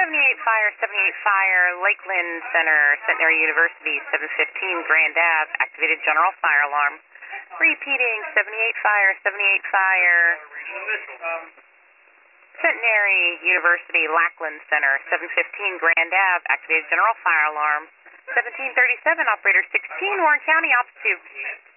Fire, 78 Fire, Lakeland Center, Centenary University, 715 Grand Ave, activated general fire alarm. Repeating, 78 Fire, 78 Fire, Centenary University, Lakeland Center, 715 Grand Ave, activated general fire alarm. 1737, operator 16, Warren County, altitude.